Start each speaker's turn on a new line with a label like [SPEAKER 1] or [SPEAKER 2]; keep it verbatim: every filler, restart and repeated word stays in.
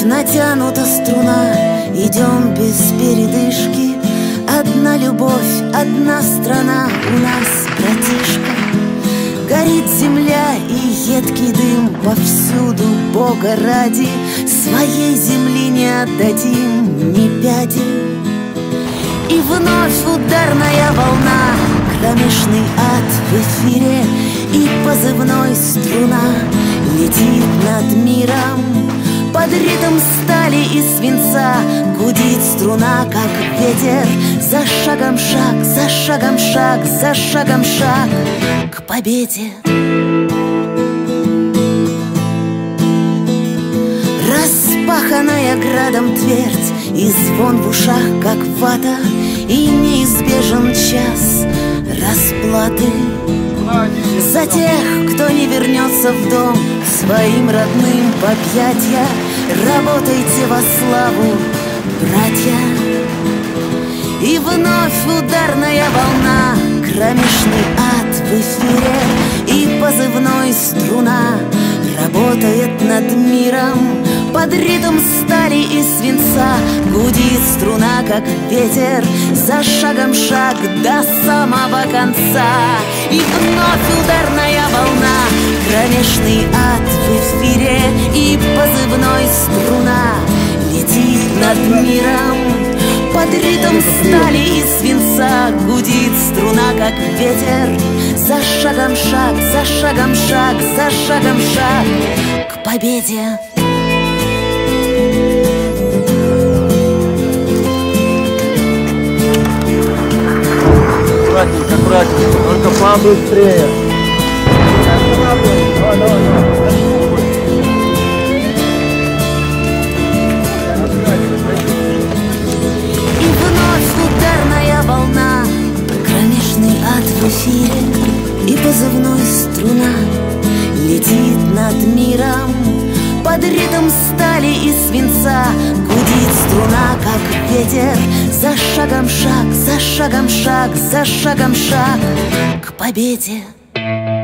[SPEAKER 1] вновь натянута струна, идем без передышки. Одна любовь, одна страна у нас, братишка. Горит земля и едкий дым повсюду, Бога ради, своей земли не отдадим ни пяди. И вновь ударная волна, кромешный ад в эфире, и позывной струна летит над миром. Под ритм стали и свинца гудит струна, как ветер. За шагом шаг, за шагом шаг, за шагом шаг к победе. Распаханная градом твердь, и звон в ушах, как вата, и неизбежен час расплаты за тех, кто не вернется в дом к своим родным в объятья. Работайте во славу, братья. И вновь ударная волна, кромешный ад в эфире, и позывной струна работает над миром. Под ритм стали и свинца гудит струна, как ветер. За шагом шаг до самого конца. И вновь ударная волна, кромешный ад в эфире, и позывной струна летит над миром. Под ритм стали и свинца гудит струна, как ветер. За шагом шаг, за шагом шаг, за шагом шаг к победе.
[SPEAKER 2] Аккуратненько, аккуратненько, только побыстрее. Давай, давай, давай.
[SPEAKER 1] И вновь ударная волна, кромешный ад в эфире, и позывной струна летит над миром. Под ритм стали и свинца гудит струна, как ветер. За шагом шаг, за шагом шаг, за шагом шаг к победе.